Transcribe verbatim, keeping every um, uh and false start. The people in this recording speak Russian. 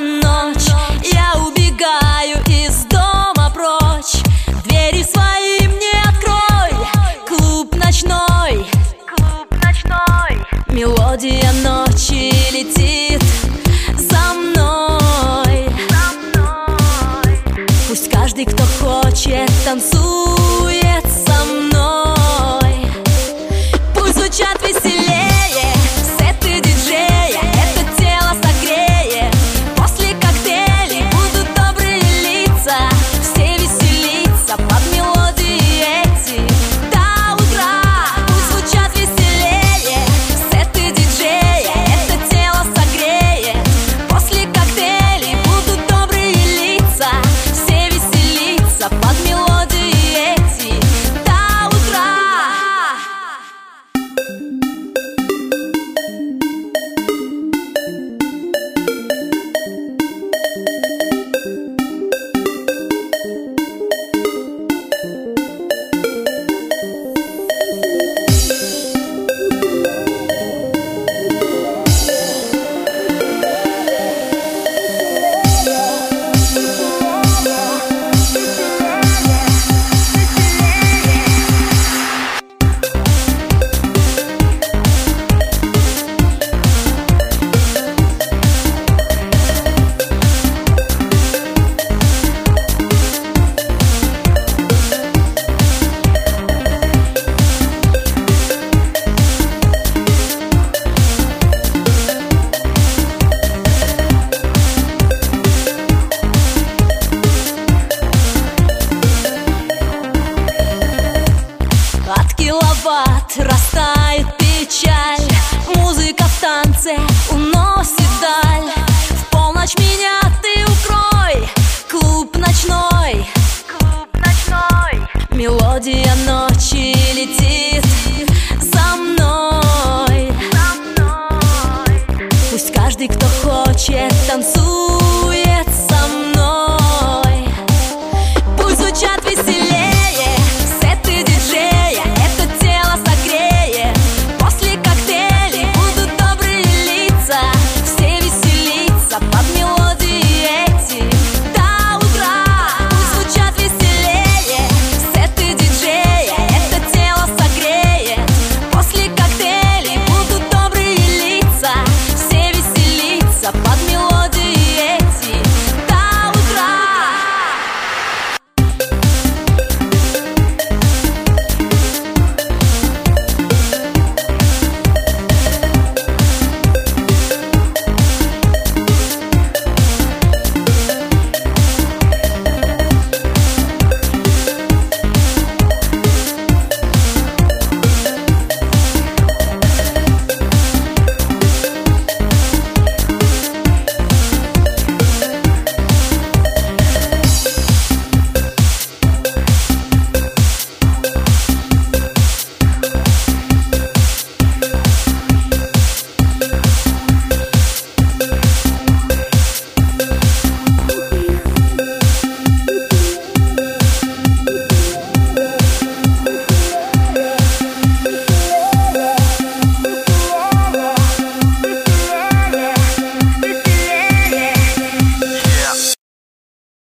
ночь, я убегаю из дома прочь. Двери свои мне открой, клуб ночной, клуб ночной. Мелодия ночи летит за мной, за мной. Пусть каждый, кто хочет, танцует со мной. Пусть звучат веселее сеты диджея, это тело согреет. После коктейлей будут добрые лица, все веселиться под мелодии эти до утра. Пусть звучат веселее сеты диджея, это тело согреет. После коктейлей будут добрые лица, все веселиться под мелодии эти до утра. От киловатт растает печаль, музыка в танце